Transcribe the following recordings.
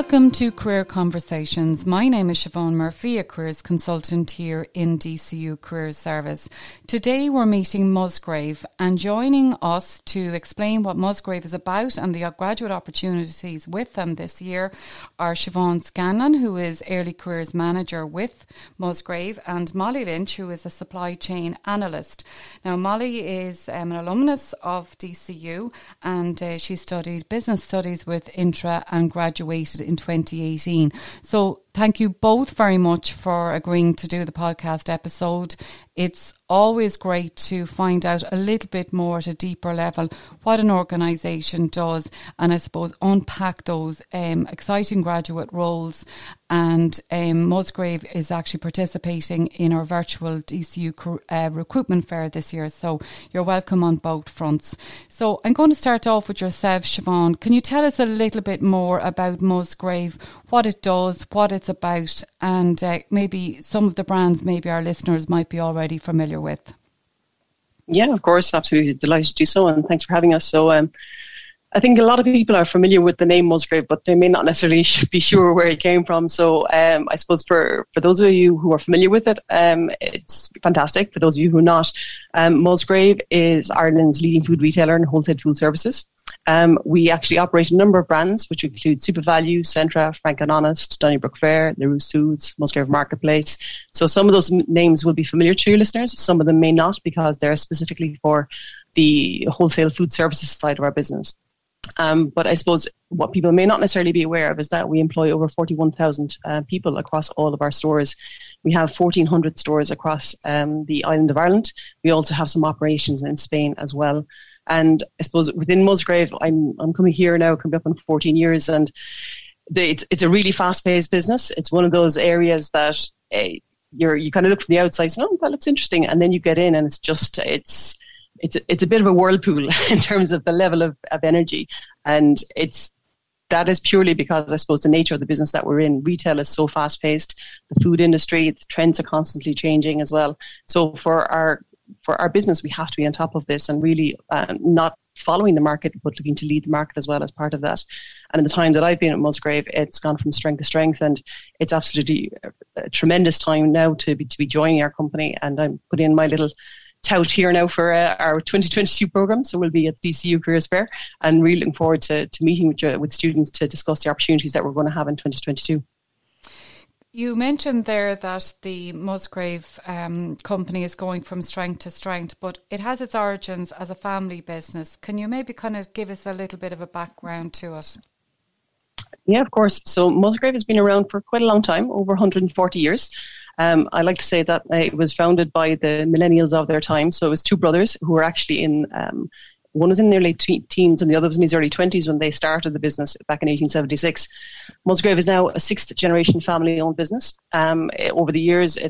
Welcome to Career Conversations. My name is Siobhan Murphy, a careers consultant here in DCU Careers Service. Today we're meeting Musgrave, and joining us to explain what Musgrave is about and the graduate opportunities with them this year are Siobhan Scanlon, who is Early Careers Manager with Musgrave, and Molly Lynch, who is a Supply Chain Analyst. Now, Molly is an alumnus of DCU, and she studied Business Studies with Intra and graduated in 2018. So thank you both very much for agreeing to do the podcast episode. It's always great to find out a little bit more at a deeper level what an organisation does, and I suppose unpack those exciting graduate roles. And Musgrave is actually participating in our virtual DCU recruitment fair this year, so you're welcome on both fronts. So I'm going to start off with yourself, Siobhan. Can you tell us a little bit more about Musgrave, what it does, what it's about, and maybe some of the brands maybe our listeners might be already familiar with? Yeah, of course, absolutely delighted to do so, and thanks for having us. So I think a lot of people are familiar with the name Musgrave, but they may not necessarily be sure where it came from. So I suppose for those of you who are familiar with it, it's fantastic. For those of you who are not, Musgrave is Ireland's leading food retailer and wholesale food services. We actually operate a number of brands, which include SuperValu, Centra, Frank and Honest, Donnybrook Fair, Larousse Foods, Musgrave Marketplace. So some of those names will be familiar to your listeners. Some of them may not, because they're specifically for the wholesale food services side of our business. But I suppose what people may not necessarily be aware of is that we employ over 41,000 people across all of our stores. We have 1,400 stores across the island of Ireland. We also have some operations in Spain as well. And I suppose within Musgrave, I'm coming here now, coming up on 14 years, and it's a really fast-paced business. It's one of those areas that you kind of look from the outside and say, oh, that looks interesting, and then you get in and it's a bit of a whirlpool in terms of the level of energy. And that is purely because I suppose the nature of the business that we're in. Retail is so fast paced. The food industry, the trends are constantly changing as well. So for our business, we have to be on top of this and really not following the market, but looking to lead the market as well as part of that. And in the time that I've been at Musgrave, it's gone from strength to strength, and it's absolutely a tremendous time now to be joining our company. And I'm putting in my little tout here now for our 2022 program. So we'll be at the DCU Careers Fair, and really looking forward to meeting with students to discuss the opportunities that we're going to have in 2022. You mentioned there that the Musgrave company is going from strength to strength, but it has its origins as a family business. Can you maybe kind of give us a little bit of a background to it? Yeah, of course. So Musgrave has been around for quite a long time, over 140 years. I like to say that it was founded by the millennials of their time. So it was two brothers who were actually one was in their late teens and the other was in his early 20s when they started the business back in 1876. Musgrave is now a sixth generation family owned business. Over the years,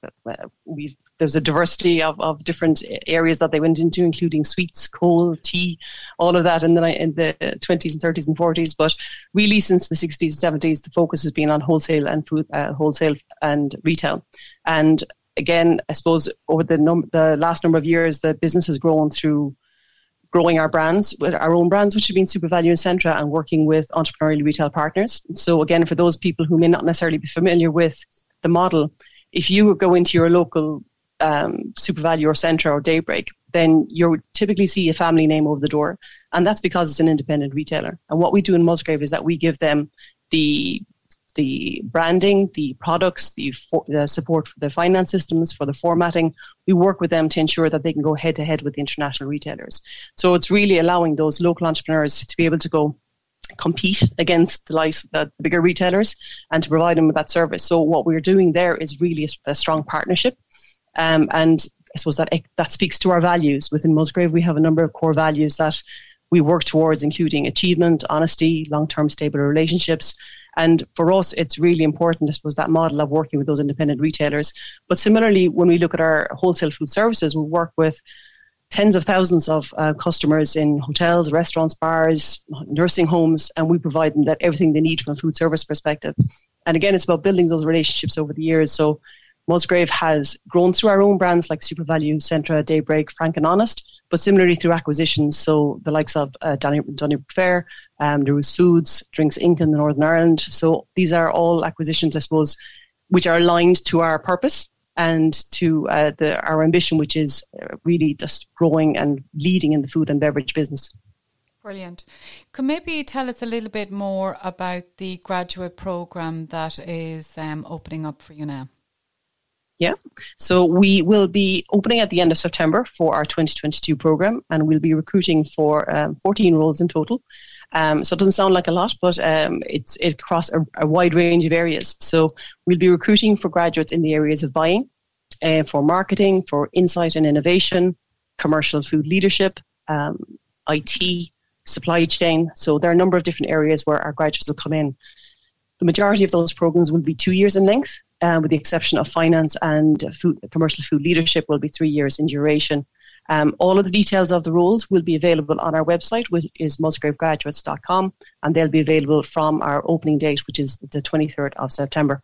there's a diversity of different areas that they went into, including sweets, coal, tea, all of that in the 20s and 30s and 40s. But really, since the 60s and 70s, the focus has been on wholesale and food, wholesale and retail. And again, I suppose over the last number of years, the business has grown through growing our brands, our own brands, which have been SuperValu and Centra, and working with entrepreneurial retail partners. So again, for those people who may not necessarily be familiar with the model, if you go into your local SuperValu or Centra or Daybreak, then you'll typically see a family name over the door, and that's because it's an independent retailer. And what we do in Musgrave is that we give them the branding, the products, the support for the finance systems, for the formatting. We work with them to ensure that they can go head to head with the international retailers. So it's really allowing those local entrepreneurs to be able to go compete against the bigger retailers and to provide them with that service. So what we're doing there is really a strong partnership. And I suppose that speaks to our values. Within Musgrave, we have a number of core values that we work towards, including achievement, honesty, long-term stable relationships. And for us, it's really important, I suppose, that model of working with those independent retailers. But similarly, when we look at our wholesale food services, we work with tens of thousands of customers in hotels, restaurants, bars, nursing homes, and we provide them everything they need from a food service perspective. And again, it's about building those relationships over the years. So Musgrave has grown through our own brands like SuperValu, Centra, Daybreak, Frank and Honest, but similarly through acquisitions. So the likes of Donnybrook Fair, the Roos Foods, Drinks Inc. in Northern Ireland. So these are all acquisitions, I suppose, which are aligned to our purpose and to our ambition, which is really just growing and leading in the food and beverage business. Brilliant. Could maybe tell us a little bit more about the graduate programme that is opening up for you now? Yeah, so we will be opening at the end of September for our 2022 programme, and we'll be recruiting for 14 roles in total. So it doesn't sound like a lot, but it's across a wide range of areas. So we'll be recruiting for graduates in the areas of buying, for marketing, for insight and innovation, commercial food leadership, IT, supply chain. So there are a number of different areas where our graduates will come in. The majority of those programs will be 2 years in length, with the exception of finance and commercial food leadership will be 3 years in duration. All of the details of the roles will be available on our website, which is musgravegraduates.com, and they'll be available from our opening date, which is the 23rd of September.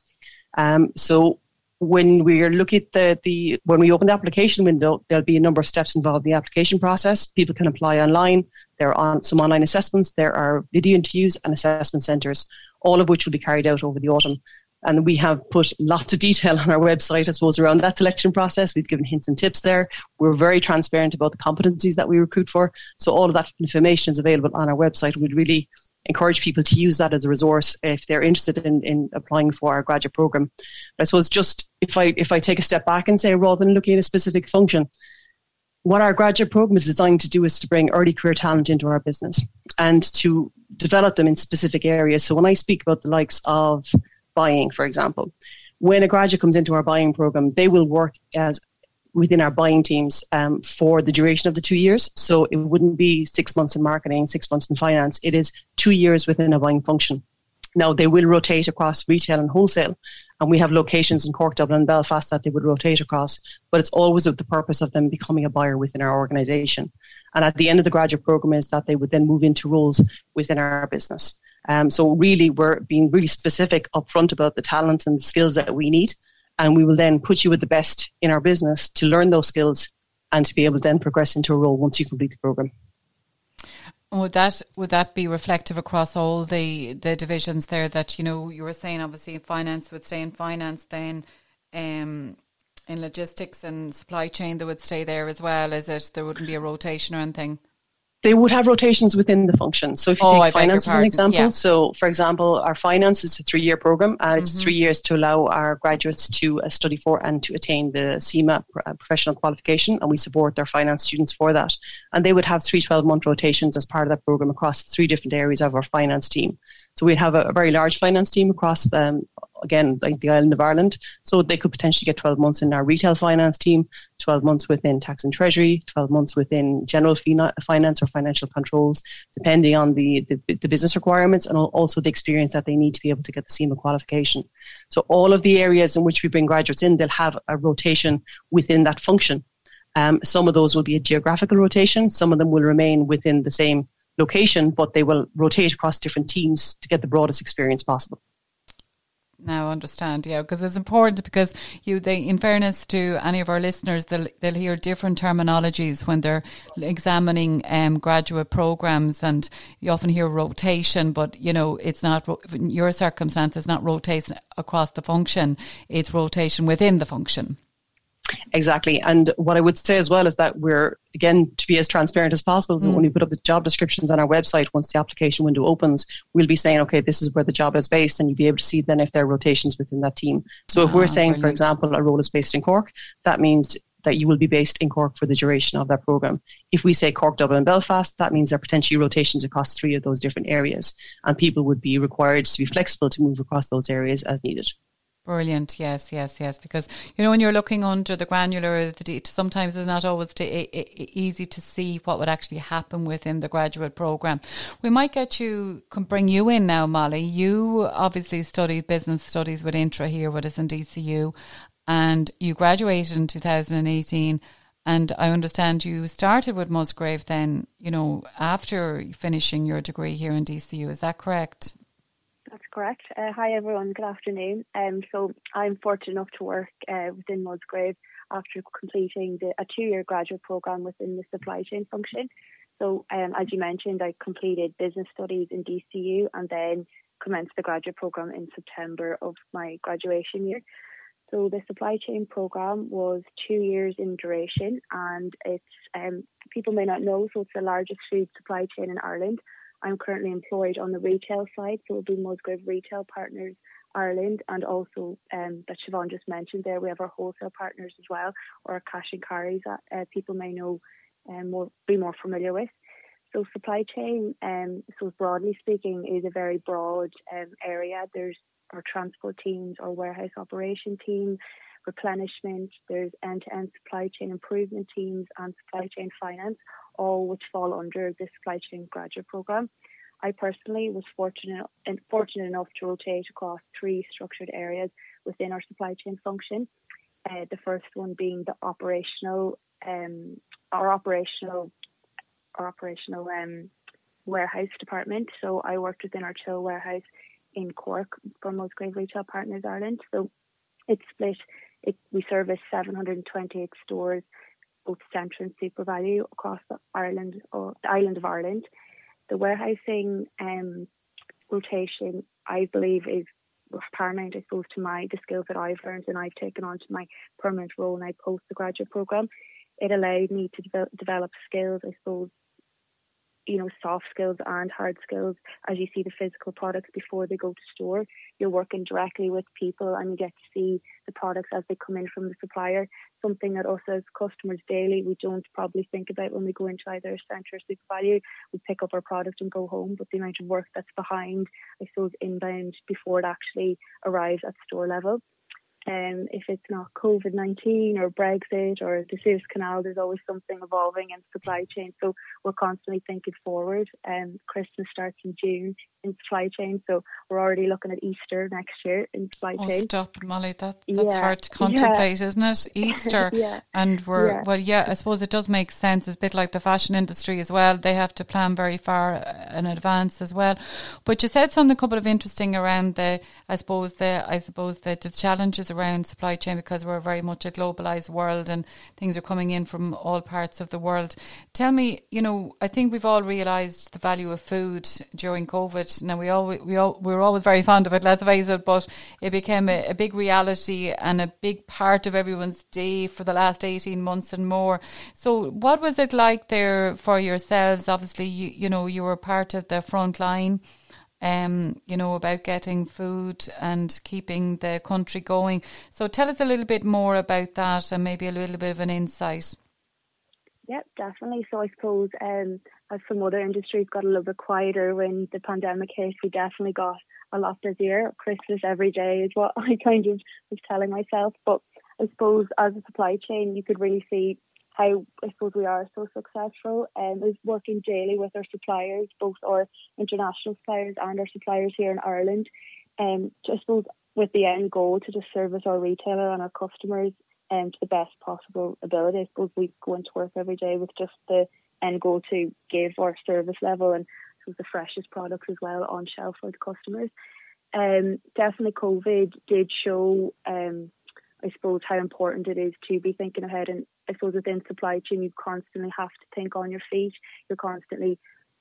So when we are looking at when we open the application window, there'll be a number of steps involved in the application process. People can apply online. There are some online assessments. There are video interviews and assessment centres, all of which will be carried out over the autumn. And we have put lots of detail on our website, I suppose, around that selection process. We've given hints and tips there. We're very transparent about the competencies that we recruit for. So all of that information is available on our website. We'd really encourage people to use that as a resource if they're interested in applying for our graduate programme. But I suppose just if I take a step back and say, rather than looking at a specific function, what our graduate programme is designed to do is to bring early career talent into our business and to develop them in specific areas. So when I speak about the likes of buying, for example, when a graduate comes into our buying programme, they will work as within our buying teams for the duration of the 2 years. So it wouldn't be 6 months in marketing, 6 months in finance. It is 2 years within a buying function. Now, they will rotate across retail and wholesale, and we have locations in Cork, Dublin and Belfast that they would rotate across, but it's always with the purpose of them becoming a buyer within our organisation. And at the end of the graduate programme is that they would then move into roles within our business. So really, we're being really specific upfront about the talents and the skills that we need. And we will then put you with the best in our business to learn those skills and to be able to then progress into a role once you complete the programme. Would that be reflective across all the divisions there that, you know, you were saying obviously finance would stay in finance, then in logistics and supply chain they would stay there as well? Is it there wouldn't be a rotation or anything? They would have rotations within the function. So if you take finance as an example, so for example, our finance is a 3-year programme. It's 3 years to allow our graduates to study for and to attain the CIMA professional qualification, and we support their finance students for that. And they would have 3 12-month rotations as part of that programme across 3 different areas of our finance team. So we'd have a very large finance team across again, like the island of Ireland. So they could potentially get 12 months in our retail finance team, 12 months within tax and treasury, 12 months within general finance or financial controls, depending on the business requirements and also the experience that they need to be able to get the CIMA qualification. So all of the areas in which we bring graduates in, they'll have a rotation within that function. Some of those will be a geographical rotation. Some of them will remain within the same location, but they will rotate across different teams to get the broadest experience possible. Now I understand, yeah, because it's important because in fairness to any of our listeners, they'll hear different terminologies when they're examining graduate programs, and you often hear rotation, but you know it's not in your circumstance. It's not rotation across the function; it's rotation within the function. Exactly. And what I would say as well is that we're, again, to be as transparent as possible, so when we put up the job descriptions on our website, once the application window opens, we'll be saying, okay, this is where the job is based, and you'll be able to see then if there are rotations within that team. So if we're saying, brilliant, for example, a role is based in Cork, that means that you will be based in Cork for the duration of that programme. If we say Cork, Dublin and Belfast, that means there are potentially rotations across 3 of those different areas, and people would be required to be flexible to move across those areas as needed. Brilliant. Yes. Because, you know, when you're looking under the granular, sometimes it's not always easy to see what would actually happen within the graduate programme. We might bring you in now, Molly. You obviously studied business studies with Intra here with us in DCU, and you graduated in 2018. And I understand you started with Musgrave then, you know, after finishing your degree here in DCU. Is that correct? That's correct. Hi everyone, good afternoon. So I'm fortunate enough to work within Musgrave after completing a 2-year graduate program within the supply chain function. So as you mentioned, I completed business studies in DCU and then commenced the graduate program in September of my graduation year. So the supply chain program was 2 years in duration, and it's people may not know, so it's the largest food supply chain in Ireland. I'm currently employed on the retail side, so it'll be Musgrave Retail Partners Ireland, and also that Siobhan just mentioned there, we have our wholesale partners as well, or our cash and carries that people may know and be more familiar with. So supply chain, so broadly speaking, is a very broad area. There's our transport teams, our warehouse operation team, replenishment, there's end-to-end supply chain improvement teams and supply chain finance, all which fall under the supply chain graduate program. I personally was fortunate enough to rotate across 3 structured areas within our supply chain function. The first one being the operational warehouse department. So I worked within our chill warehouse in Cork for Musgrave Retail Partners Ireland. So it's split. We service 728 stores, both centre and super value, across the island of Ireland. The warehousing rotation, I believe, is paramount, I suppose, to the skills that I've learned and I've taken on to my permanent role when I post the graduate program. It allowed me to develop skills, I suppose, soft skills and hard skills. As you see the physical products before they go to store, you're working directly with people and you get to see the products as they come in from the supplier, something that us as customers daily, we don't probably think about when we go into either a centre or super value. We pick up our product and go home, but the amount of work that's behind, I suppose, inbound before it actually arrives at store level. If it's not COVID-19 or Brexit or the Suez Canal, there's always something evolving in supply chain. So we're constantly thinking forward. Christmas starts in June in supply chain, so we're already looking at Easter next year in supply chain. Oh, stop, Molly. That's hard to contemplate, isn't it? Easter. And I suppose it does make sense. It's a bit like the fashion industry as well. They have to plan very far in advance as well. But you said something a couple of interesting around the challenges around supply chain, because we're very much a globalized world and things are coming in from all parts of the world. Tell me, I think we've all realised the value of food during COVID. Now we were always very fond of it, let's face it, but it became a big reality and a big part of everyone's day for the last 18 months and more. So what was it like there for yourselves? Obviously, you were part of the front line. About getting food and keeping the country going. So tell us a little bit more about that and maybe a little bit of an insight. Yep, definitely. So I suppose as some other industries got a little bit quieter when the pandemic hit, we definitely got a lot busier. Christmas every day is what I kind of was telling myself. But I suppose as a supply chain, you could really see how I suppose we are so successful, is working daily with our suppliers, both our international suppliers and our suppliers here in Ireland, I suppose with the end goal to just service our retailer and our customers to the best possible ability. I suppose we go into work every day with just the end goal to give our service level and the freshest products as well on shelf for the customers. Definitely COVID did show I suppose how important it is to be thinking ahead, and I suppose within supply chain you constantly have to think on your feet. You're constantly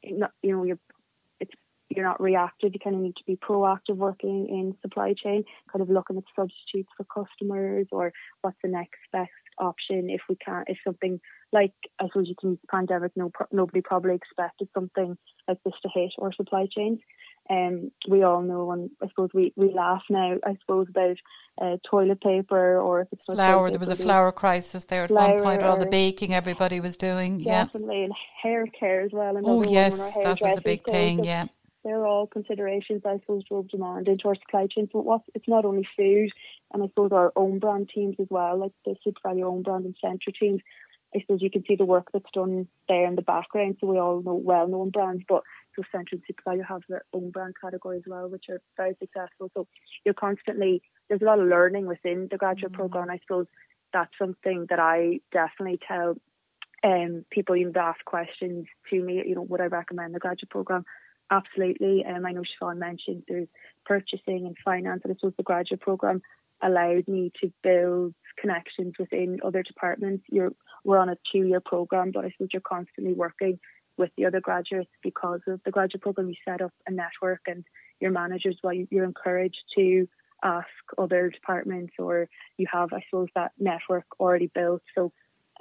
you're not reactive, you kind of need to be proactive working in supply chain, kind of looking at substitutes for customers or what's the next best option if something like, I suppose you can pandemic, nobody probably expected something like this to hit our supply chains. We all know, and I suppose we laugh now, I suppose, about toilet paper or if it's flour. There was a flour crisis there at one point, all the baking everybody was doing. Definitely, and hair care as well. Oh yes, that was a big thing, yeah. They're all considerations, I suppose, drove demand into our supply chain. So it's not only food, and I suppose our own brand teams as well, like the Super Value own brand and centre teams. I suppose you can see the work that's done there in the background. So we all know well-known brands, but so Centre and Super Value have their own brand category as well, which are very successful. So there's a lot of learning within the graduate program. I suppose that's something that I definitely tell people, even to ask questions to me, would I recommend the graduate program? Absolutely. I know Siobhan mentioned there's purchasing and finance, and I suppose the graduate program allowed me to build connections within other departments. We're on a 2-year program, but I suppose you're constantly working with the other graduates because of the graduate program. You set up a network, and your managers, well, you're encouraged to ask other departments, or you have, I suppose, that network already built. So,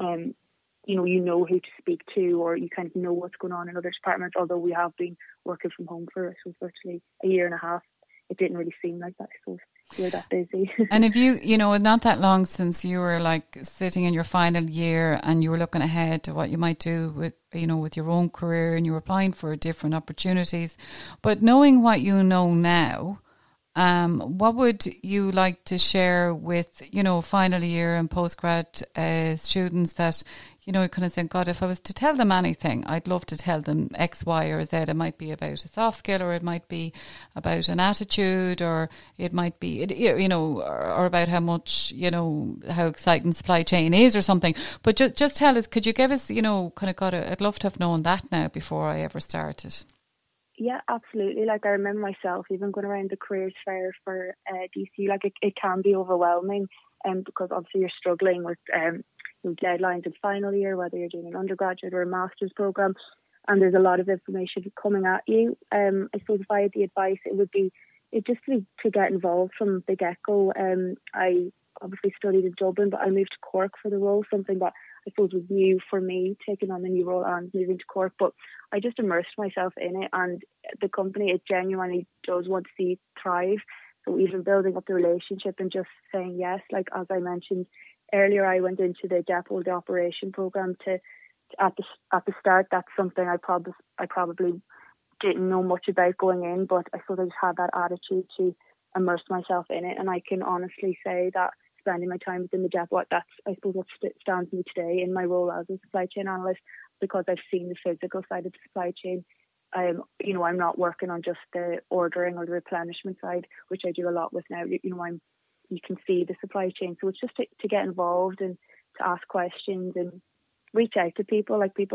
you know who to speak to, or you kind of know what's going on in other departments. Although we have been working from home for, I suppose, virtually a year and a half, it didn't really seem like that, I suppose. You're that busy. And if not that long since you were like sitting in your final year and you were looking ahead to what you might do with, with your own career, and you were applying for different opportunities. But knowing what you know now, what would you like to share with, final year and postgrad students that, kind of saying, God, if I was to tell them anything, I'd love to tell them X, Y, or Z. It might be about a soft skill, or it might be about an attitude, or it might be, or about how much, how exciting supply chain is or something. But just tell us, could you give us, I'd love to have known that now before I ever started. Yeah, absolutely. Like, I remember myself even going around the careers fair for DCU. Like, it can be overwhelming, because obviously you're struggling with deadlines in final year, whether you're doing an undergraduate or a master's program, and there's a lot of information coming at you. I suppose if I had the advice, it'd just be to get involved from the get-go. I obviously studied in Dublin, but I moved to Cork for the role, something that I suppose was new for me, taking on the new role and moving to Cork. But I just immersed myself in it, and the company, it genuinely does want to see it thrive. So even building up the relationship and just saying yes, like as I mentioned earlier, I went into the depot, the operation program at the start. That's something I probably didn't know much about going in, but I suppose I just had that attitude to immerse myself in it. And I can honestly say that spending my time within the depot, I suppose what stands me today in my role as a supply chain analyst, because I've seen the physical side of the supply chain. I'm not working on just the ordering or the replenishment side, which I do a lot with now. You can see the supply chain. So it's just to get involved and to ask questions and reach out to people. Like, the people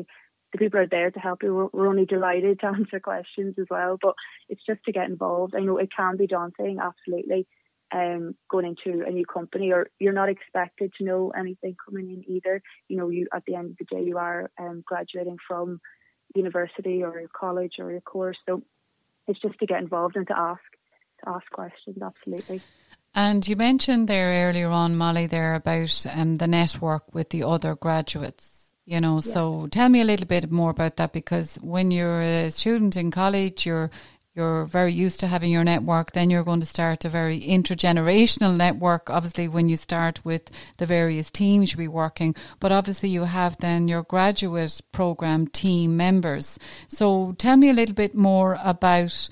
are there to help you. We're only delighted to answer questions as well. But it's just to get involved. I know it can be daunting, absolutely, going into a new company, or you're not expected to know anything coming in either. You at the end of the day, you are graduating from university or your college or your course. So it's just to get involved and to ask questions, absolutely. And you mentioned there earlier on, Molly, there about the network with the other graduates, Yeah. So tell me a little bit more about that, because when you're a student in college, you're very used to having your network. Then you're going to start a very intergenerational network, obviously, when you start with the various teams you'll be working. But obviously you have then your graduate program team members. So tell me a little bit more about,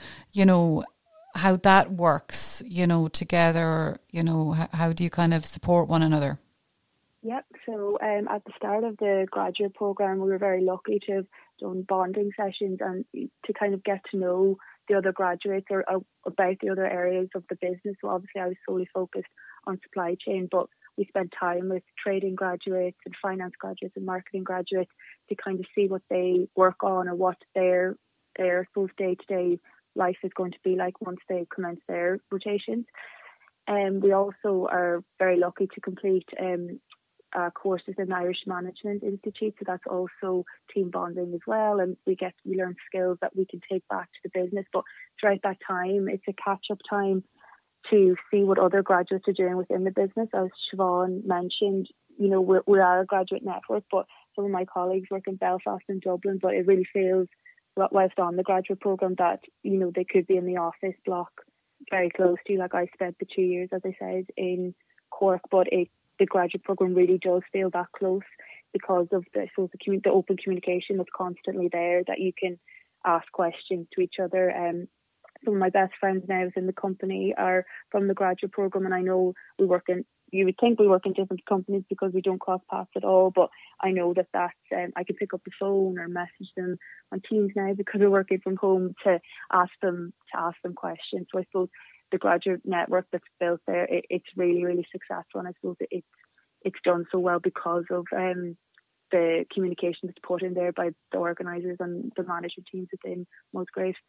how that works, together, how do you kind of support one another? Yep. So at the start of the graduate program, we were very lucky to have done bonding sessions and to kind of get to know the other graduates or about the other areas of the business. So obviously I was solely focused on supply chain, but we spent time with trading graduates and finance graduates and marketing graduates to kind of see what they work on or what their sort of day-to-day life is going to be like once they commence their rotations. And we also are very lucky to complete courses in the Irish Management Institute, so that's also team bonding as well, and we learn skills that we can take back to the business. But throughout that time, it's a catch-up time to see what other graduates are doing within the business. As Siobhan mentioned, we are a graduate network, but some of my colleagues work in Belfast and Dublin, but it really feels, whilst on the graduate programme, that they could be in the office block very close to you. Like, I spent the 2 years, as I said, in Cork, but the graduate programme really does feel that close because of the open communication that's constantly there, that you can ask questions to each other. Some of my best friends now within the company are from the graduate programme, and I know you would think we work in different companies because we don't cross paths at all, but I know that I can pick up the phone or message them on Teams now because we're working from home to ask them questions. So I suppose the graduate network that's built there, it's really, really successful, and I suppose it's done so well because of the communication that's put in there by the organisers and the management teams within Musgrave.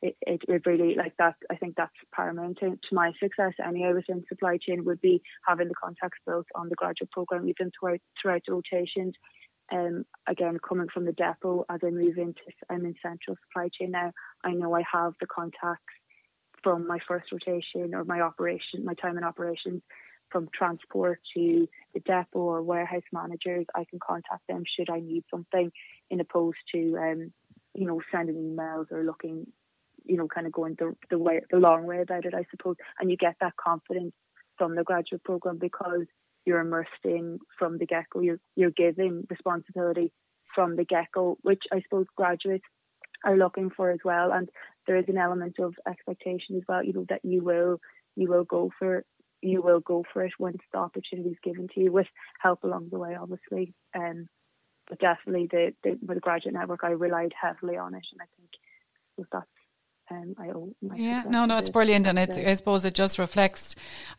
it really, like that, I think that's paramount to my success anyway within supply chain, would be having the contacts built on the graduate program, even throughout the rotations. Again, coming from the depot, as I move into, I'm in central supply chain now, I know I have the contacts from my first rotation or my time in operations, from transport to the depot or warehouse managers. I can contact them should I need something, in opposed to sending emails or looking, kind of going the long way about it, I suppose. And you get that confidence from the graduate program because you're immersed in from the get-go. You're given responsibility from the get-go, which I suppose graduates are looking for as well. And there is an element of expectation as well, that you will go for it once the opportunity is given to you, with help along the way, obviously. But definitely with the graduate network, I relied heavily on it, and I think that's I owe my it's brilliant, and I suppose it just reflects,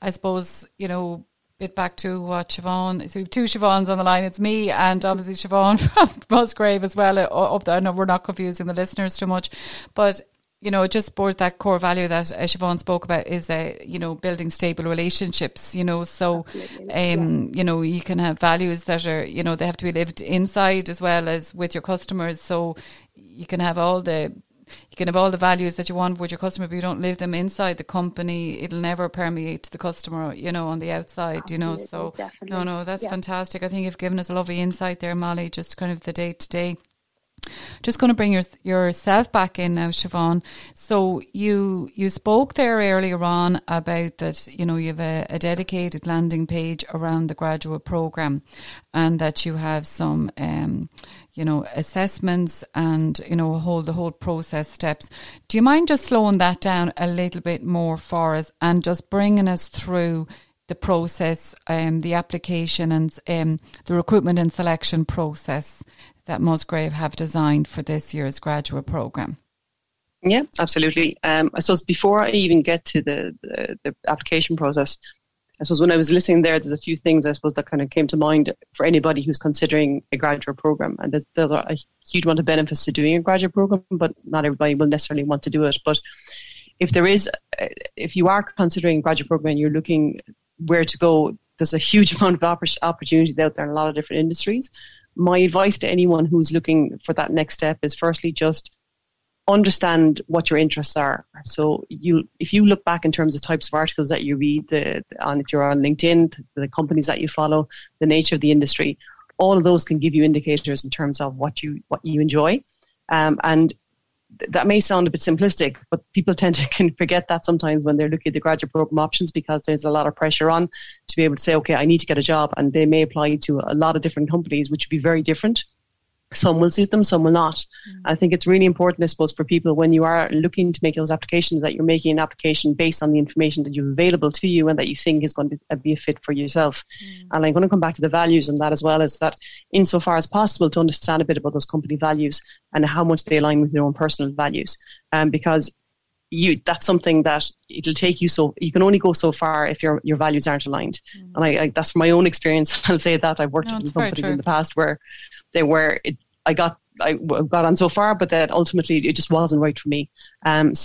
bit back to what Siobhan, so we have two Siobhans on the line. It's me and obviously Siobhan from Musgrave as well. Up there, I know we're not confusing the listeners too much, but it just bores that core value that Siobhan spoke about is, building stable relationships, so, you can have values that are, they have to be lived inside as well as with your customers. So you can have all the values that you want with your customer, but you don't live them inside the company, it'll never permeate to the customer, on the outside, so definitely. That's fantastic. I think you've given us a lovely insight there, Molly, just kind of the day to day. Just going to bring yourself back in now, Siobhan. So you spoke there earlier on about that, you have a dedicated landing page around the graduate program, and that you have some, assessments and, the whole process steps. Do you mind just slowing that down a little bit more for us and just bringing us through the process, the application and the recruitment and selection process that Musgrave have designed for this year's graduate program? Yeah, absolutely. I suppose before I even get to the application process, I suppose when I was listening there's a few things I suppose that kind of came to mind for anybody who's considering a graduate program. And there's a huge amount of benefits to doing a graduate program, but not everybody will necessarily want to do it. But if you are considering a graduate program and you're looking where to go, there's a huge amount of opportunities out there in a lot of different industries. My advice to anyone who's looking for that next step is firstly just understand what your interests are. So if you look back in terms of types of articles that you read, if you're on LinkedIn, the companies that you follow, the nature of the industry, all of those can give you indicators in terms of what you enjoy. And that may sound a bit simplistic, but people tend to forget that sometimes when they're looking at the graduate program options, because there's a lot of pressure on to be able to say, okay, I need to get a job, and they may apply to a lot of different companies, which would be very different. Some will suit them, some will not. I think it's really important, I suppose, for people when you are looking to make those applications, that you're making an application based on the information that you have available to you and that you think is going to be a fit for yourself. And I'm going to come back to the values and that as well, as that insofar as possible to understand a bit about those company values and how much they align with your own personal values. Because that's something that it'll take you, so you can only go so far if your values aren't aligned. And I that's from my own experience. I'll say that I've worked in companies in the past where I got on so far, but that ultimately it just wasn't right for me. And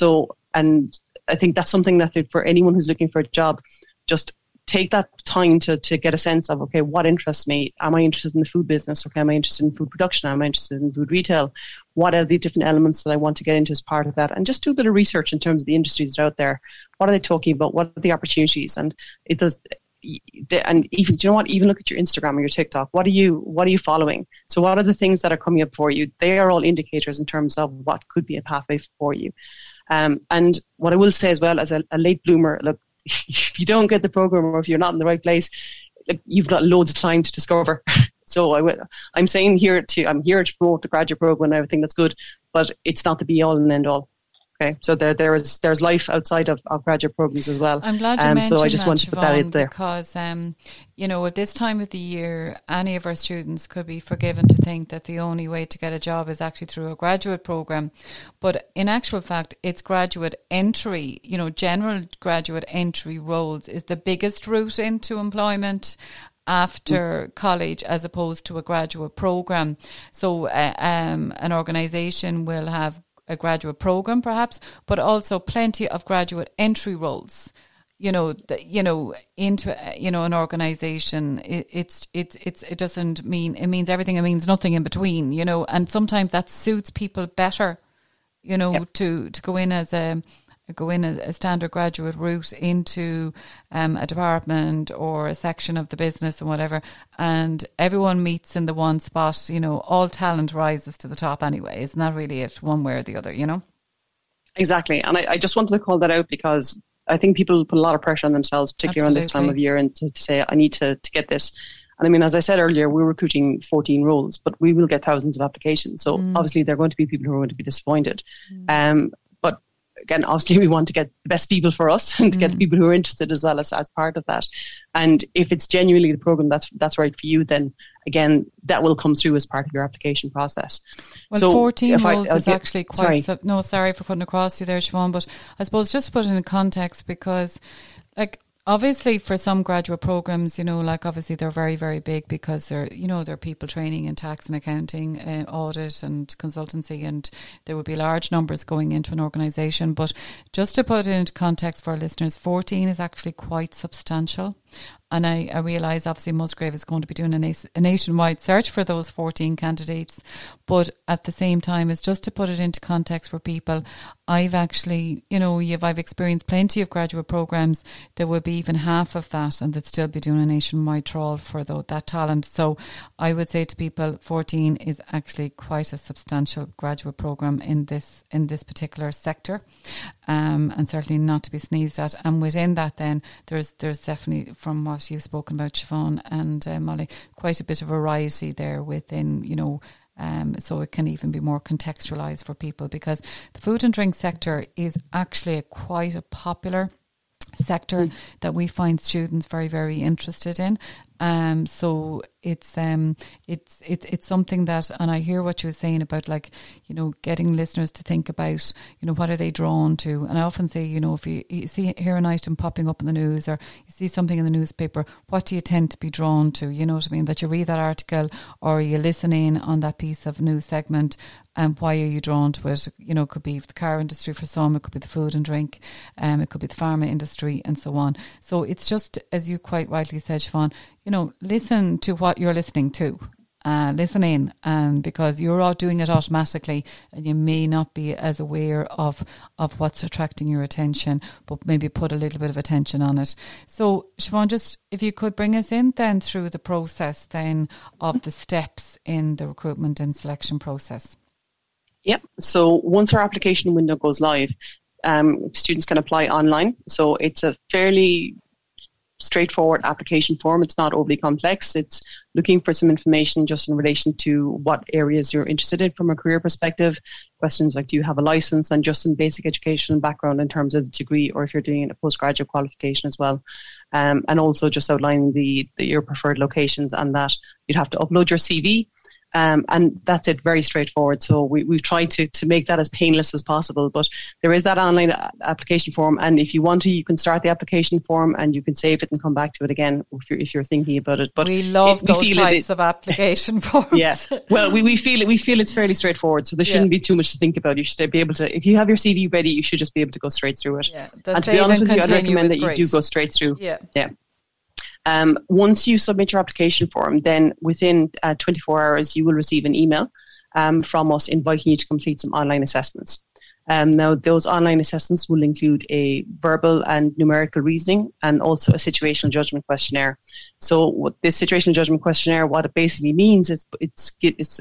I think that's something that for anyone who's looking for a job, just take that time to get a sense of, okay, what interests me? Am I interested in the food business? Okay, am I interested in food production? Am I interested in food retail? What are the different elements that I want to get into as part of that? And just do a bit of research in terms of the industries that are out there. What are they talking about? What are the opportunities? And it does. And even, do you know what? Even look at your Instagram or your TikTok. What are you following? So what are the things that are coming up for you? They are all indicators in terms of what could be a pathway for you. And what I will say as well, as a late bloomer, look, if you don't get the program or if you're not in the right place, you've got loads of time to discover. So I'm saying I'm here to promote the graduate program, and I think that's good, but it's not the be all and end all. Okay, so there's life outside of graduate programs as well. I'm glad you mentioned so I just that, wanted to put that out there. Because, at this time of the year, any of our students could be forgiven to think that the only way to get a job is actually through a graduate program. But in actual fact, it's graduate entry, general graduate entry roles is the biggest route into employment after college, as opposed to a graduate program. So an organisation will have a graduate program perhaps, but also plenty of graduate entry roles. Into an organisation, it doesn't mean, it means everything. It means nothing in between. And sometimes that suits people better. To go in as a standard graduate route into a department or a section of the business and whatever, and everyone meets in the one spot. All talent rises to the top anyway. Isn't that really it, one way or the other? Exactly, and I just wanted to call that out because I think people put a lot of pressure on themselves, particularly around this time of year, and to say, I need to get this. And I mean, as I said earlier, we're recruiting 14 roles, but we will get thousands of applications. So obviously there are going to be people who are going to be disappointed. But again, obviously we want to get the best people for us and to get the people who are interested as well as part of that. And if it's genuinely the program that's right for you, then again, that will come through as part of your application process. Well, so 14 roles is actually quite... sorry for cutting across you there, Siobhan, but I suppose just to put it in context, because obviously for some graduate programs, obviously they're very, very big because they're people training in tax and accounting, audit and consultancy, and there would be large numbers going into an organisation. But just to put it into context for our listeners, 14 is actually quite substantial. And I realise obviously Musgrave is going to be doing a nationwide search for those 14 candidates. But at the same time, it's just to put it into context for people. I've actually, I've experienced plenty of graduate programmes that would be even half of that and they'd still be doing a nationwide trawl for that talent. So I would say to people, 14 is actually quite a substantial graduate programme in this particular sector. And certainly not to be sneezed at. And within that then, there's definitely, from what you've spoken about, Siobhan and Molly, quite a bit of variety there within, so it can even be more contextualised for people, because the food and drink sector is actually quite a popular sector that we find students very, very interested in. So it's something that, and I hear what you were saying about getting listeners to think about, what are they drawn to? And I often say, if you hear an item popping up in the news or you see something in the newspaper, what do you tend to be drawn to? You know what I mean? That you read that article or you listen in on that piece of news segment. And why are you drawn to it? It could be the car industry for some, it could be the food and drink, it could be the pharma industry and so on. So it's just, as you quite rightly said, Siobhan, listen to what you're listening to. Listen in, because you're all doing it automatically and you may not be as aware of what's attracting your attention, but maybe put a little bit of attention on it. So Siobhan, just if you could bring us in then through the process then of the steps in the recruitment and selection process. Yep. So once our application window goes live, students can apply online. So it's a fairly straightforward application form. It's not overly complex. It's looking for some information just in relation to what areas you're interested in from a career perspective. Questions like, do you have a license, and just some basic educational background in terms of the degree, or if you're doing a postgraduate qualification as well. And also just outlining your preferred locations, and that you'd have to upload your CV. And that's it, very straightforward. So we've tried to make that as painless as possible. But there is that online application form, and if you want to, you can start the application form and you can save it and come back to it again if you're thinking about it. But we love those types of application forms. Yeah, well, we feel it's fairly straightforward, so there shouldn't be too much to think about. You should be able to, if you have your CV ready, you should just be able to go straight through it. Yeah, and to be honest with you, I'd recommend that you do go straight through. Yeah. Once you submit your application form, then within 24 hours, you will receive an email from us inviting you to complete some online assessments. Now, those online assessments will include a verbal and numerical reasoning and also a situational judgment questionnaire. So what this situational judgment questionnaire, what it basically means is it's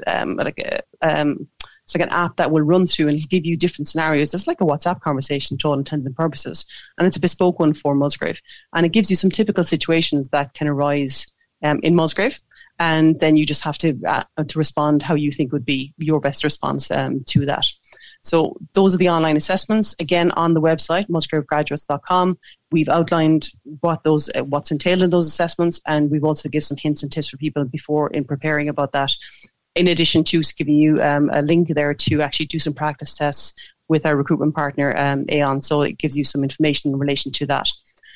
like an app that will run through and give you different scenarios. It's like a WhatsApp conversation to all intents and purposes. And it's a bespoke one for Musgrave. And it gives you some typical situations that can arise in Musgrave. And then you just have to respond how you think would be your best response to that. So those are the online assessments. Again, on the website, musgravegraduates.com, we've outlined what's entailed in those assessments. And we've also given some hints and tips for people before in preparing about that. In addition to giving you a link there to actually do some practice tests with our recruitment partner, Aon. So it gives you some information in relation to that.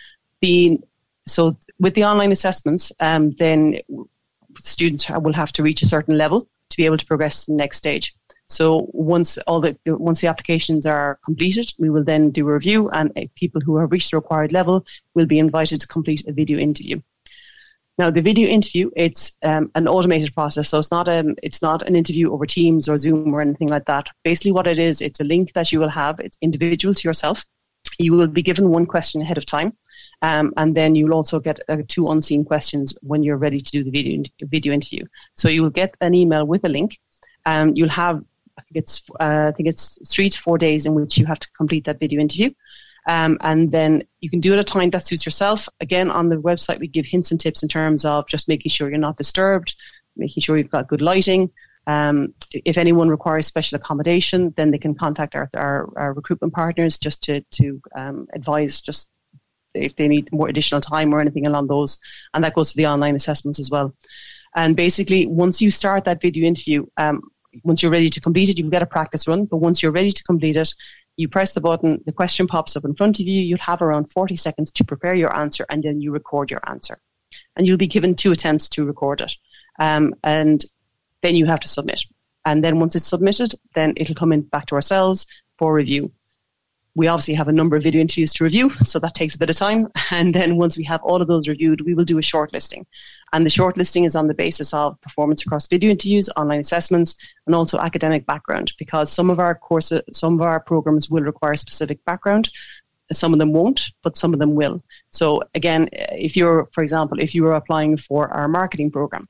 So with the online assessments, then students will have to reach a certain level to be able to progress to the next stage. So once the applications are completed, we will then do a review, and people who have reached the required level will be invited to complete a video interview. Now, the video interview, it's an automated process, so it's not an interview over Teams or Zoom or anything like that. Basically what it is, it's a link that you will have. It's individual to yourself. You will be given one question ahead of time, and then you'll also get 2 unseen questions when you're ready to do the video interview. So you will get an email with a link. You'll have, I think it's 3 to 4 days in which you have to complete that video interview. And then you can do it at a time that suits yourself. Again, on the website, we give hints and tips in terms of just making sure you're not disturbed, making sure you've got good lighting. If anyone requires special accommodation, then they can contact our recruitment partners just to advise just if they need more additional time or anything along those. And that goes to the online assessments as well. And basically, once you start that video interview, once you're ready to complete it, you can get a practice run. But once you're ready to complete it, you press the button, the question pops up in front of you, you'll have around 40 seconds to prepare your answer, and then you record your answer. And you'll be given 2 attempts to record it. And then you have to submit. And then once it's submitted, then it'll come in back to ourselves for review. We obviously have a number of video interviews to review, so that takes a bit of time. And then once we have all of those reviewed, we will do a shortlisting. And the shortlisting is on the basis of performance across video interviews, online assessments, and also academic background, because some of our courses, some of our programs will require specific background. Some of them won't, but some of them will. So again, for example, if you were applying for our marketing program,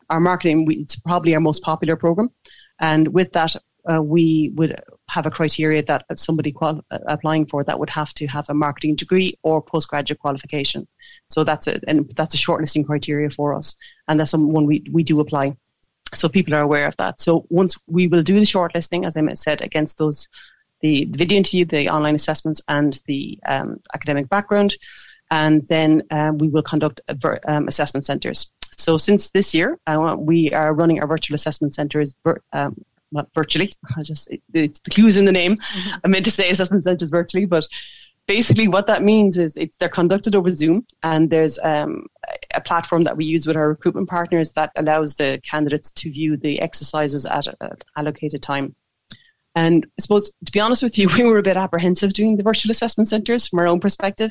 it's probably our most popular program. And with that, we would have a criteria that somebody applying for that would have to have a marketing degree or postgraduate qualification. So that's a shortlisting criteria for us, and that's one we do apply. So people are aware of that. So once we will do the shortlisting, as I said, against those, the video interview, the online assessments, and the academic background, and then we will conduct assessment centres. So since this year, we are running our virtual assessment centres. Not virtually, it's the clues in the name. Mm-hmm. I meant to say assessment centres virtually, but basically what that means is they're conducted over Zoom, and there's a platform that we use with our recruitment partners that allows the candidates to view the exercises at an allocated time. And I suppose, to be honest with you, we were a bit apprehensive doing the virtual assessment centres from our own perspective.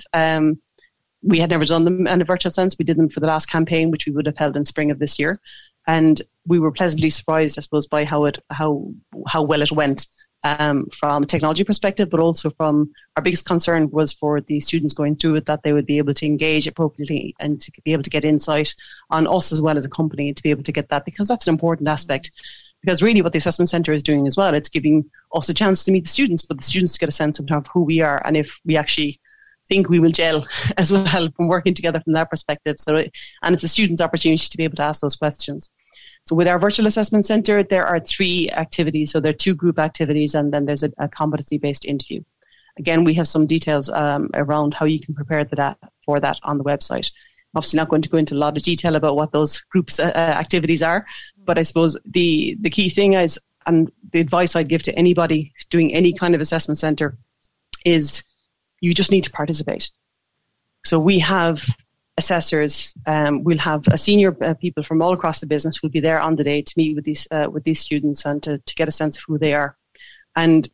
We had never done them in a virtual sense. We did them for the last campaign, which we would have held in spring of this year. And we were pleasantly surprised, I suppose, by how well it went from a technology perspective, but also from our biggest concern was for the students going through it, that they would be able to engage appropriately and to be able to get insight on us as well as a company, to be able to get that, because that's an important aspect. Because really what the assessment centre is doing as well, it's giving us a chance to meet the students, but the students to get a sense of who we are and if we actually think we will gel as well from working together from that perspective. And it's the students' opportunity to be able to ask those questions. So with our virtual assessment centre, there are 3 activities. So there are 2 group activities, and then there's a competency-based interview. Again, we have some details around how you can prepare for that on the website. Obviously not going to go into a lot of detail about what those groups activities are, but I suppose the key thing is, and the advice I'd give to anybody doing any kind of assessment centre, is you just need to participate. So we have assessors, we'll have a senior people from all across the business who'll be there on the day to meet with these students and to get a sense of who they are. And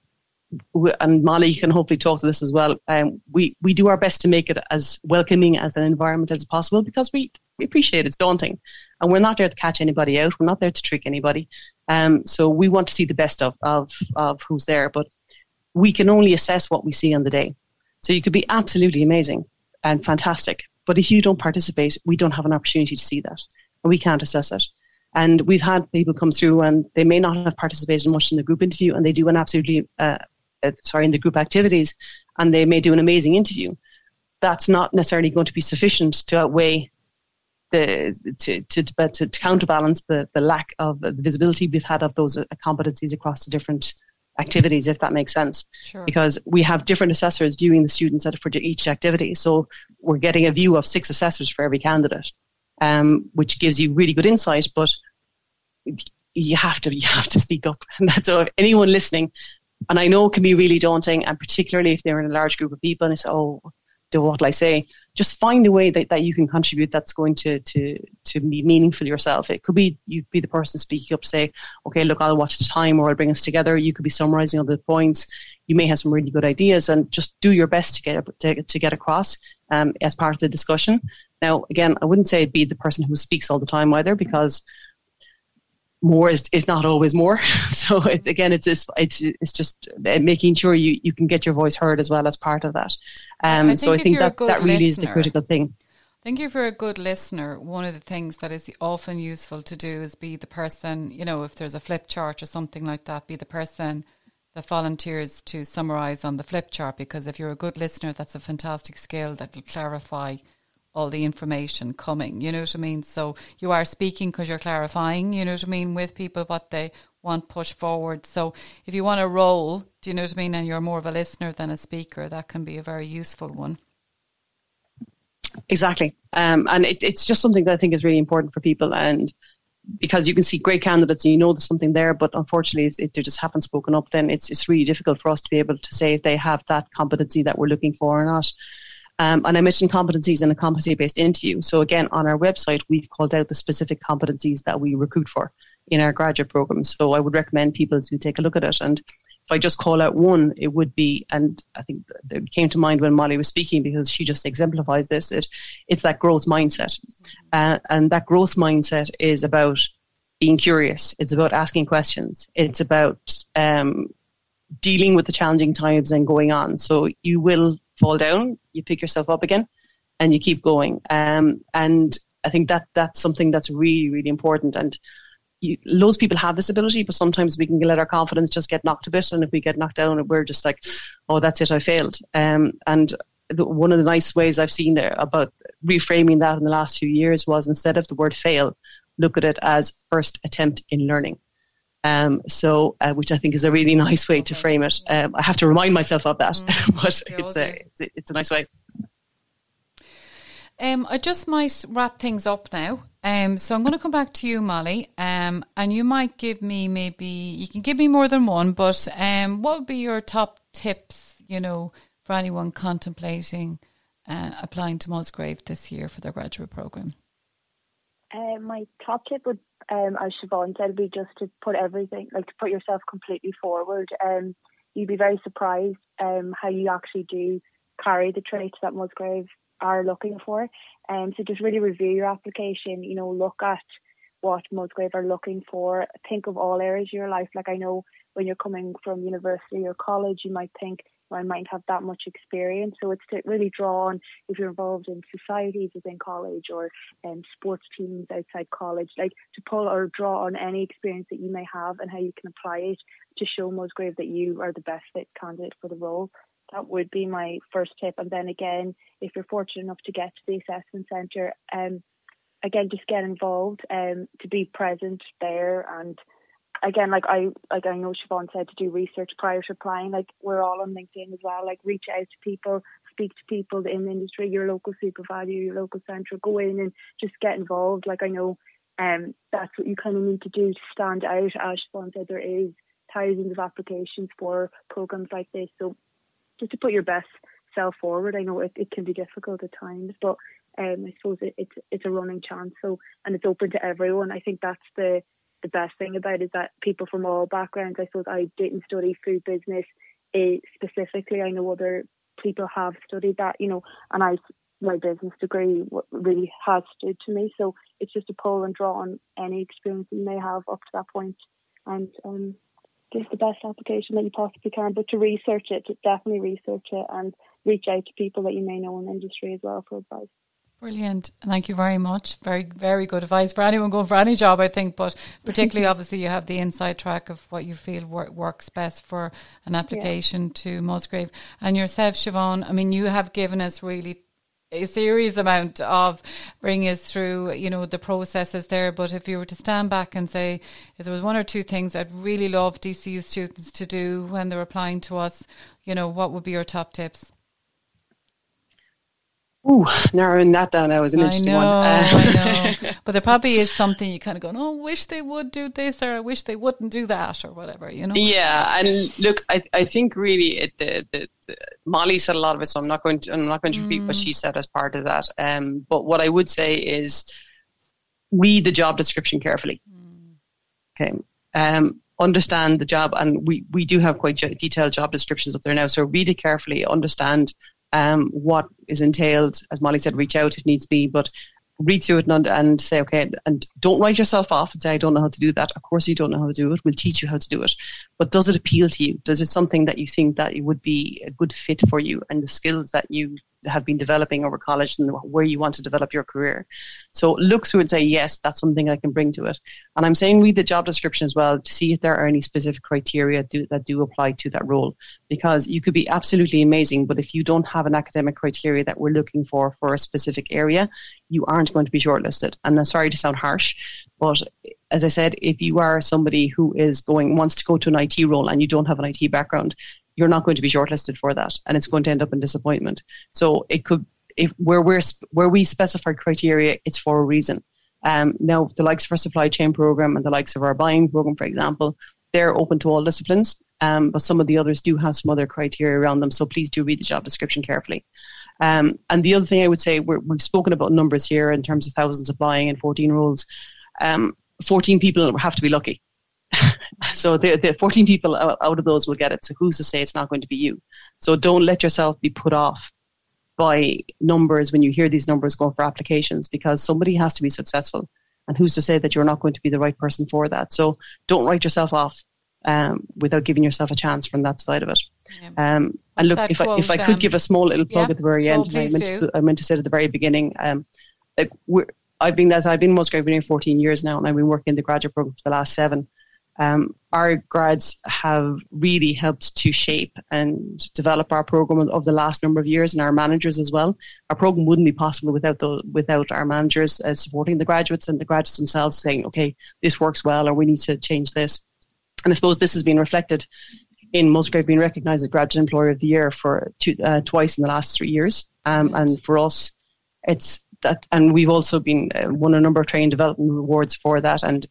Molly can hopefully talk to this as well. We do our best to make it as welcoming as an environment as possible, because we appreciate it's daunting, and we're not there to catch anybody out. We're not there to trick anybody. So we want to see the best of who's there, but we can only assess what we see on the day. So you could be absolutely amazing and fantastic, but if you don't participate, we don't have an opportunity to see that, and we can't assess it. And we've had people come through and they may not have participated much in the group interview, and they do in the group activities, and they may do an amazing interview. That's not necessarily going to be sufficient to outweigh to counterbalance the lack of the visibility we've had of those competencies across the different activities, if that makes sense. Sure. Because we have different assessors viewing the students for each activity. So we're getting a view of 6 assessors for every candidate, which gives you really good insight, but you have to speak up. And that's, so if anyone listening, and I know it can be really daunting, and particularly if they're in a large group of people and they say, oh, what will I say? Just find a way that you can contribute that's going to be meaningful yourself. It could be you be the person speaking up to say, okay, look, I'll watch the time, or I'll bring us together. You could be summarising all the points. You may have some really good ideas, and just do your best to get across as part of the discussion. Now, again, I wouldn't say be the person who speaks all the time either, because more is not always more. So it's just making sure you can get your voice heard as well as part of that. So I think that really is the critical thing. I think if you're a good listener, one of the things that is often useful to do is be the person, if there's a flip chart or something like that, be the person that volunteers to summarise on the flip chart, because if you're a good listener, that's a fantastic skill that will clarify all the information coming, you know what I mean? So you are speaking because you're clarifying, you know what I mean, with people what they want pushed forward. So if you want a role, do you know what I mean, and you're more of a listener than a speaker, that can be a very useful one. Exactly. And it's just something that I think is really important for people, and because you can see great candidates and you know there's something there, but unfortunately if they just haven't spoken up, then it's really difficult for us to be able to say if they have that competency that we're looking for or not. And I mentioned competencies in a competency-based interview. So again, on our website, we've called out the specific competencies that we recruit for in our graduate programs. So I would recommend people to take a look at it. And if I just call out one, it would be, and I think it came to mind when Molly was speaking because she just exemplifies this, it's that growth mindset. And that growth mindset is about being curious. It's about asking questions. It's about dealing with the challenging times and going on. So you will fall down, you pick yourself up again, and you keep going. And I think that's something that's really, really important. And loads of people have this ability, but sometimes we can let our confidence just get knocked a bit. And if we get knocked down, we're just like, oh, that's it, I failed. And one of the nice ways I've seen there about reframing that in the last few years was, instead of the word fail, look at it as first attempt in learning. Which I think is a really nice way to frame it. I have to remind myself of that, but it's a nice way. I just might wrap things up now. So I'm going to come back to you, Molly, and you might give me you can give me more than one, but what would be your top tips, for anyone contemplating applying to Musgrave this year for their graduate programme? My top tip would, as Siobhan said, would be just to put everything, to put yourself completely forward. You'd be very surprised how you actually do carry the traits that Musgrave are looking for. So just really review your application, look at what Musgrave are looking for. Think of all areas of your life. I know when you're coming from university or college, you might think, I might have that much experience. So it's to really draw on if you're involved in societies within college or sports teams outside college, to pull or draw on any experience that you may have and how you can apply it to show Musgrave that you are the best fit candidate for the role. That would be my first tip. And then again, if you're fortunate enough to get to the assessment centre, again, just get involved, to be present there. And again, I know Siobhan said to do research prior to applying. We're all on LinkedIn as well. Reach out to people, speak to people in the industry, your local SuperValu, your local centre. Go in and just get involved. I know that's what you kind of need to do to stand out. As Siobhan said, there is thousands of applications for programs like this. So just to put your best self forward. I know it can be difficult at times, but I suppose it's a running chance. So, and it's open to everyone. I think that's the best thing about it, is that people from all backgrounds. I suppose I didn't study food business specifically. I know other people have studied that, and my business degree really has stood to me. So it's just a pull and draw on any experience you may have up to that point, and give the best application that you possibly can. But to research it, to definitely research it, and reach out to people that you may know in the industry as well for advice. Brilliant. Thank you very much. Very, very good advice for anyone going for any job, I think, but particularly obviously you have the inside track of what you feel works best for an application to Musgrave. And yourself, Siobhan, you have given us really a serious amount of bringing us through, the processes there. But if you were to stand back and say, if there was one or two things I'd really love DCU students to do when they're applying to us, what would be your top tips? Ooh, narrowing that down now is an interesting one. I know. But there probably is something you kind of go, oh, I wish they would do this, or I wish they wouldn't do that, or whatever, you know? Yeah, and look, I think really Molly said a lot of it, so I'm not going to repeat what she said as part of that. But what I would say is read the job description carefully. Okay. Understand the job, and we do have quite detailed job descriptions up there now, so read it carefully, understand what is entailed. As Molly said, reach out if needs be, but read through it and say, okay, and don't write yourself off and say, I don't know how to do that. Of course you don't know how to do it. We'll teach you how to do it. But does it appeal to you? Does it something that you think that it would be a good fit for you and the skills that you have been developing over college and where you want to develop your career? So look through it and say, yes, that's something I can bring to it. And I'm saying read the job description as well to see if there are any specific criteria that do apply to that role. Because you could be absolutely amazing, but if you don't have an academic criteria that we're looking for a specific area, you aren't going to be shortlisted. And I'm sorry to sound harsh, but as I said, if you are somebody who wants to go to an IT role and you don't have an IT background, you're not going to be shortlisted for that, and it's going to end up in disappointment. So it could, where we specify criteria, it's for a reason. Now, the likes of our supply chain program and the likes of our buying program, for example, they're open to all disciplines, but some of the others do have some other criteria around them. So please do read the job description carefully. And the other thing I would say, we've spoken about numbers here in terms of thousands applying and 14 roles. 14 people have to be lucky. So the 14 people out of those will get it. So who's to say it's not going to be you? So don't let yourself be put off by numbers when you hear these numbers going for applications, because somebody has to be successful. And who's to say that you're not going to be the right person for that? So don't write yourself off without giving yourself a chance from that side of it. Yeah. And look, if I could give a small little plug at the very end, I meant to say it at the very beginning, I've been Musgrave here 14 years now, and I've been working in the graduate program for the last 7. Our grads have really helped to shape and develop our program over the last number of years, and our managers as well. Our program wouldn't be possible without our managers supporting the graduates and the graduates themselves saying, okay, this works well, or we need to change this. And I suppose this has been reflected in Musgrave being recognised as Graduate Employer of the Year for twice in the last 3 years. And for us, it's that, and we've also been won a number of training development awards for that. And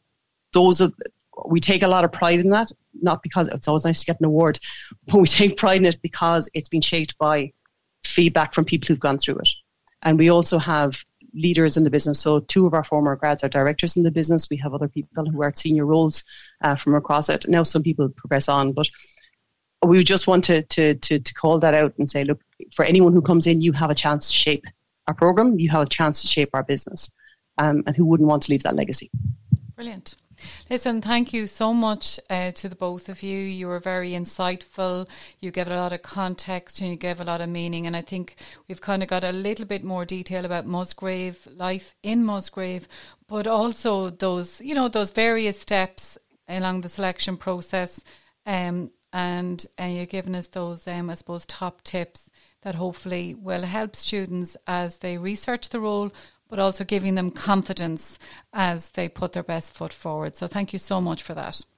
we take a lot of pride in that, not because it's always nice to get an award, but we take pride in it because it's been shaped by feedback from people who've gone through it. And we also have leaders in the business. So 2 of our former grads are directors in the business. We have other people who are at senior roles from across it. Now some people progress on, but we just want to call that out and say, look, for anyone who comes in, you have a chance to shape our program. You have a chance to shape our business. And who wouldn't want to leave that legacy? Brilliant. Listen, thank you so much to the both of you. You were very insightful. You gave a lot of context and you gave a lot of meaning. And I think we've kind of got a little bit more detail about Musgrave, life in Musgrave, but also those various steps along the selection process. And you're giving us those, I suppose, top tips that hopefully will help students as they research the role, but also giving them confidence as they put their best foot forward. So thank you so much for that.